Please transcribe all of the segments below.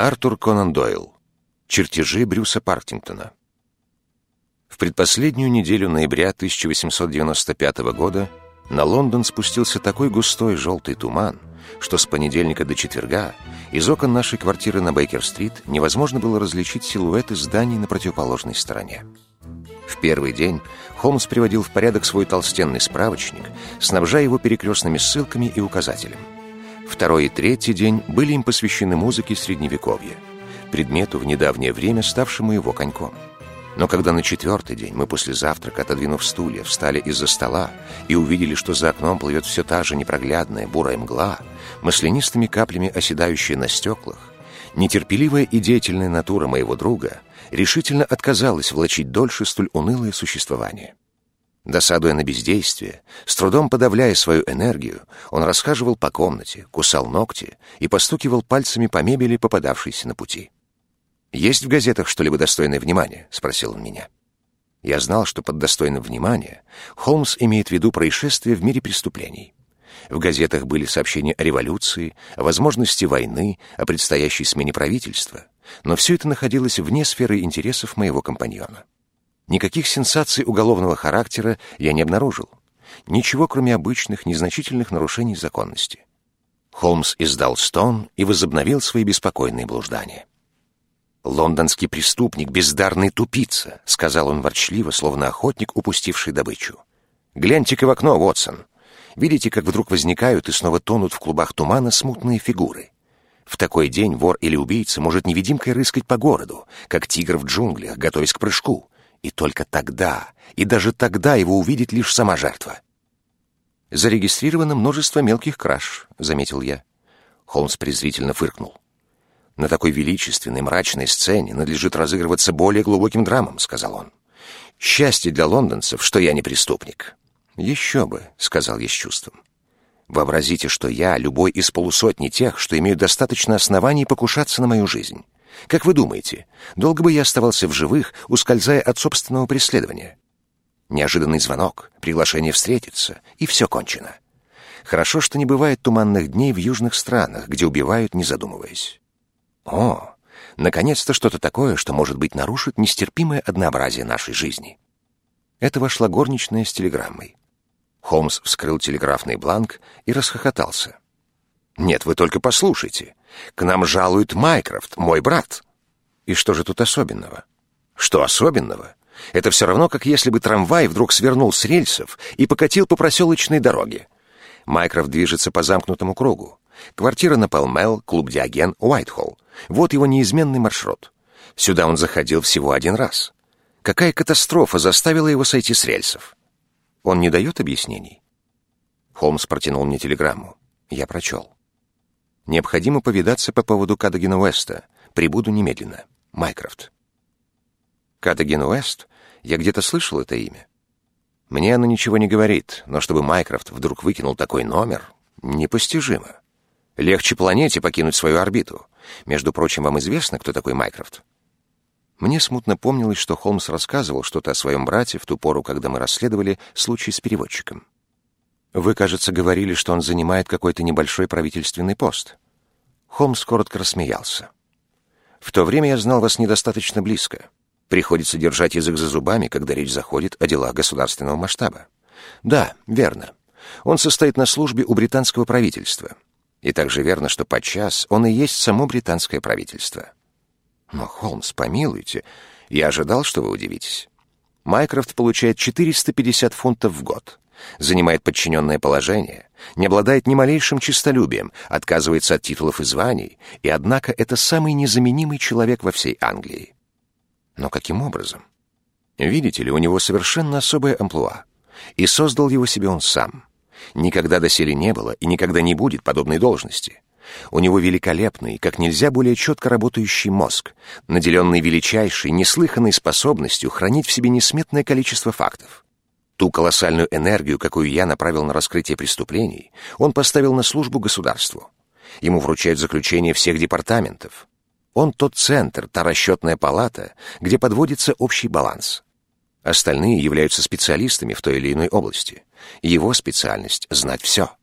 Артур Конан Дойл. Чертежи Брюса Партингтона. В предпоследнюю неделю ноября 1895 года на Лондон спустился такой густой желтый туман, что с понедельника до четверга из окон нашей квартиры на Бейкер-стрит невозможно было различить силуэты зданий на противоположной стороне. В первый день Холмс приводил в порядок свой толстенный справочник, снабжая его перекрестными ссылками и указателем. Второй и третий день были им посвящены музыке Средневековья, предмету в недавнее время ставшему его коньком. Но когда на четвертый день мы после завтрака, отодвинув стулья, встали из-за стола и увидели, что за окном плывет все та же непроглядная бурая мгла, маслянистыми каплями оседающая на стеклах, нетерпеливая и деятельная натура моего друга решительно отказалась влачить дольше столь унылое существование. Досадуя на бездействие, с трудом подавляя свою энергию, он расхаживал по комнате, кусал ногти и постукивал пальцами по мебели, попадавшейся на пути. «Есть в газетах что-либо достойное внимания?» — спросил он меня. Я знал, что под достойным внимания Холмс имеет в виду происшествия в мире преступлений. В газетах были сообщения о революции, о возможности войны, о предстоящей смене правительства, но все это находилось вне сферы интересов моего компаньона. Никаких сенсаций уголовного характера я не обнаружил. Ничего, кроме обычных, незначительных нарушений законности. Холмс издал стон и возобновил свои беспокойные блуждания. «Лондонский преступник, бездарный тупица», — сказал он ворчливо, словно охотник, упустивший добычу. «Гляньте-ка в окно, Вотсон. Видите, как вдруг возникают и снова тонут в клубах тумана смутные фигуры? В такой день вор или убийца может невидимкой рыскать по городу, как тигр в джунглях, готовясь к прыжку. И только тогда, и даже тогда его увидит лишь сама жертва». «Зарегистрировано множество мелких краж», — заметил я. Холмс презрительно фыркнул. «На такой величественной, мрачной сцене надлежит разыгрываться более глубоким драмам», — сказал он. «Счастье для лондонцев, что я не преступник». «Еще бы», — сказал я с чувством. «Вообразите, что я любой из полусотни тех, что имеют достаточно оснований покушаться на мою жизнь. Как вы думаете, долго бы я оставался в живых, ускользая от собственного преследования? Неожиданный звонок, приглашение встретиться, и все кончено. Хорошо, что не бывает туманных дней в южных странах, где убивают, не задумываясь. О, наконец-то что-то такое, что, может быть, нарушит нестерпимое однообразие нашей жизни». Это вошла горничная с телеграммой. Холмс вскрыл телеграфный бланк и расхохотался. «Нет, вы только послушайте. К нам жалует Майкрофт, мой брат». «И что же тут особенного?» «Что особенного? Это все равно, как если бы трамвай вдруг свернул с рельсов и покатил по проселочной дороге. Майкрофт движется по замкнутому кругу. Квартира на Пэлмэл, клуб Диоген, Уайтхолл. Вот его неизменный маршрут. Сюда он заходил всего один раз. Какая катастрофа заставила его сойти с рельсов? Он не дает объяснений?» Холмс протянул мне телеграмму. Я прочел. «Необходимо повидаться по поводу Кадагена Уэста. Прибуду немедленно. Майкрофт». Кадаген Уэст? Я где-то слышал это имя. Мне оно ничего не говорит, но чтобы Майкрофт вдруг выкинул такой номер, непостижимо. Легче планете покинуть свою орбиту. Между прочим, вам известно, кто такой Майкрофт? Мне смутно помнилось, что Холмс рассказывал что-то о своем брате в ту пору, когда мы расследовали случай с переводчиком. «Вы, кажется, говорили, что он занимает какой-то небольшой правительственный пост». Холмс коротко рассмеялся. «В то время я знал вас недостаточно близко. Приходится держать язык за зубами, когда речь заходит о делах государственного масштаба. Да, верно. Он состоит на службе у британского правительства. И также верно, что подчас он и есть само британское правительство». «Но, Холмс, помилуйте, я ожидал, что вы удивитесь. Майкрофт получает 450 фунтов в год, занимает подчиненное положение, не обладает ни малейшим честолюбием, отказывается от титулов и званий, и, однако, это самый незаменимый человек во всей Англии. Но каким образом? Видите ли, у него совершенно особое амплуа, и создал его себе он сам. Никогда доселе не было и никогда не будет подобной должности. У него великолепный, как нельзя более четко работающий мозг, наделенный величайшей, неслыханной способностью хранить в себе несметное количество фактов. Ту колоссальную энергию, какую я направил на раскрытие преступлений, он поставил на службу государству. Ему вручают заключение всех департаментов. Он тот центр, та расчетная палата, где подводится общий баланс. Остальные являются специалистами в той или иной области. Его специальность — знать все.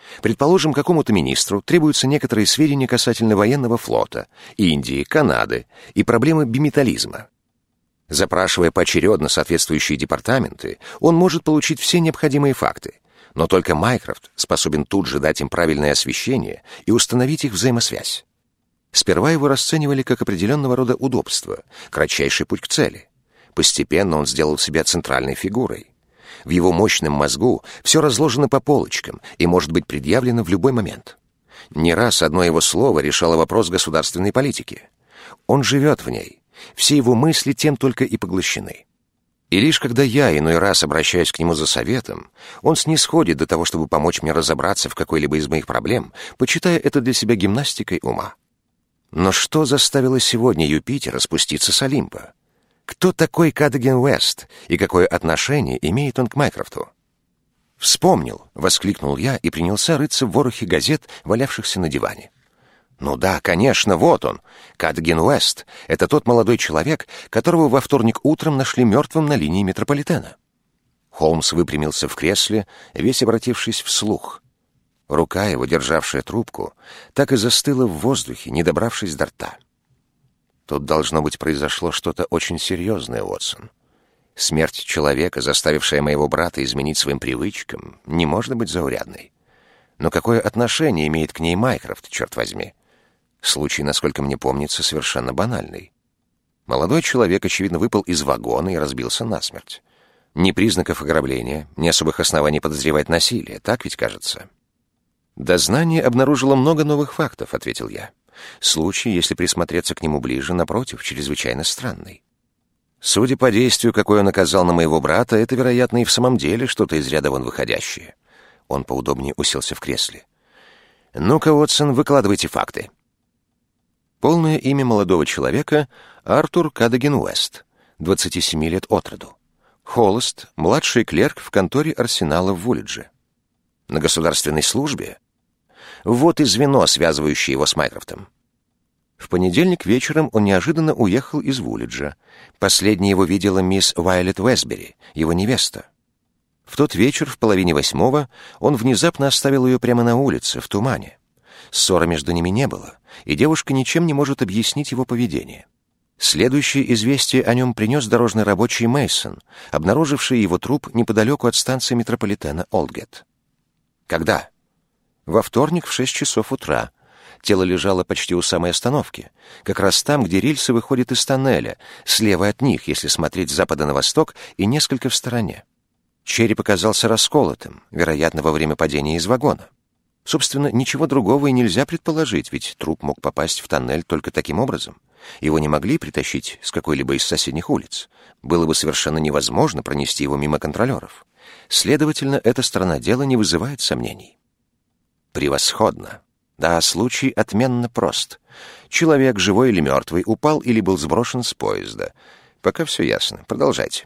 Предположим, какому-то министру требуются некоторые сведения касательно военного флота, Индии, Канады и проблемы биметаллизма. Запрашивая поочередно соответствующие департаменты, он может получить все необходимые факты, но только Майкрофт способен тут же дать им правильное освещение и установить их взаимосвязь. Сперва его расценивали как определенного рода удобство, кратчайший путь к цели. Постепенно он сделал себя центральной фигурой. В его мощном мозгу все разложено по полочкам и может быть предъявлено в любой момент. Не раз одно его слово решало вопрос государственной политики. Он живет в ней. Все его мысли тем только и поглощены. И лишь когда я иной раз обращаюсь к нему за советом, он снисходит до того, чтобы помочь мне разобраться в какой-либо из моих проблем, почитая это для себя гимнастикой ума. Но что заставило сегодня Юпитера спуститься с Олимпа? Кто такой Кадеген Уэст и какое отношение имеет он к Майкрофту? «Вспомнил!» — воскликнул я и принялся рыться в ворохе газет, валявшихся на диване. «Ну да, конечно, вот он! Кадеген Уэст — это тот молодой человек, которого во вторник утром нашли мертвым на линии метрополитена». Холмс выпрямился в кресле, весь обратившись вслух. Рука его, державшая трубку, так и застыла в воздухе, не добравшись до рта. Тут, должно быть, произошло что-то очень серьезное, Уотсон. Смерть человека, заставившая моего брата изменить своим привычкам, не может быть заурядной. Но какое отношение имеет к ней Майкрофт, черт возьми? Случай, насколько мне помнится, совершенно банальный. Молодой человек, очевидно, выпал из вагона и разбился насмерть. Ни признаков ограбления, ни особых оснований подозревать насилие, так ведь кажется? «Дознание обнаружило много новых фактов», — ответил я. «Случай, если присмотреться к нему ближе, напротив, чрезвычайно странный. Судя по действию, какое он оказал на моего брата, это, вероятно, и в самом деле что-то из ряда вон выходящее». Он поудобнее уселся в кресле. «Ну-ка, Уотсон, выкладывайте факты». Полное имя молодого человека — Артур Кадеген Уэст, 27 лет от роду. Холост, младший клерк в конторе Арсенала в Вулидже. На государственной службе? Вот и звено, связывающее его с Майкрофтом. В понедельник вечером он неожиданно уехал из Вулиджа. Последней его видела мисс Вайолет Уэсбери, его невеста. В тот вечер, в 7:30, он внезапно оставил ее прямо на улице, в тумане. Ссоры между ними не было, и девушка ничем не может объяснить его поведение. Следующее известие о нем принес дорожный рабочий Мейсон, обнаруживший его труп неподалеку от станции метрополитена Олдгет. Когда? Во вторник в 6 часов утра. Тело лежало почти у самой остановки, как раз там, где рельсы выходят из тоннеля, слева от них, если смотреть с запада на восток, и несколько в стороне. Череп оказался расколотым, вероятно, во время падения из вагона. Собственно, ничего другого и нельзя предположить, ведь труп мог попасть в тоннель только таким образом. Его не могли притащить с какой-либо из соседних улиц. Было бы совершенно невозможно пронести его мимо контролеров. Следовательно, эта сторона дела не вызывает сомнений. Превосходно. Да, случай отменно прост. Человек, живой или мертвый, упал или был сброшен с поезда. Пока все ясно. Продолжайте.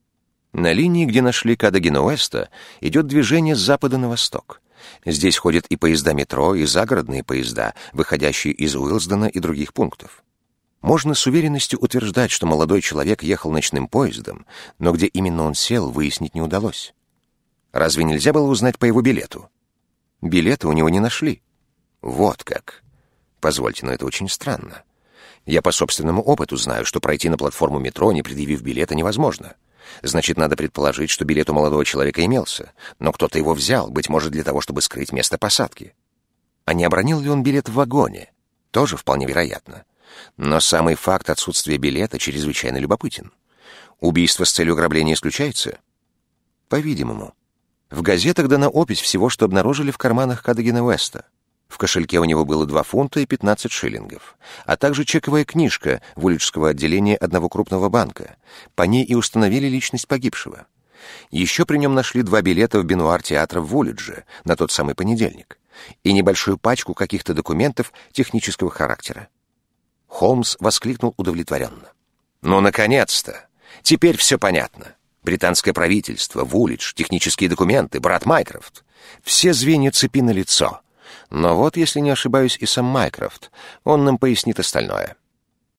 На линии, где нашли Кадегена Уэста, идет движение с запада на восток. Здесь ходят и поезда метро, и загородные поезда, выходящие из Уилсдена и других пунктов. Можно с уверенностью утверждать, что молодой человек ехал ночным поездом, но где именно он сел, выяснить не удалось. Разве нельзя было узнать по его билету? Билета у него не нашли. Вот как. Позвольте, но это очень странно. Я по собственному опыту знаю, что пройти на платформу метро, не предъявив билета, невозможно. Значит, надо предположить, что билет у молодого человека имелся, но кто-то его взял, быть может, для того, чтобы скрыть место посадки. А не обронил ли он билет в вагоне? Тоже вполне вероятно. Но самый факт отсутствия билета чрезвычайно любопытен. Убийство с целью ограбления исключается? По-видимому. В газетах дана опись всего, что обнаружили в карманах Кадегена Уэста. В кошельке у него было 2 фунта и 15 шиллингов, а также чековая книжка вулиджского отделения одного крупного банка. По ней и установили личность погибшего. Еще при нем нашли 2 билета в бенуар театра в Вулидже на тот самый понедельник и небольшую пачку каких-то документов технического характера. Холмс воскликнул удовлетворенно. «Ну, наконец-то! Теперь все понятно. Британское правительство, Вулидж, технические документы, брат Майкрофт. Все звенья цепи налицо. Но вот, если не ошибаюсь, и сам Майкрофт. Он нам пояснит остальное».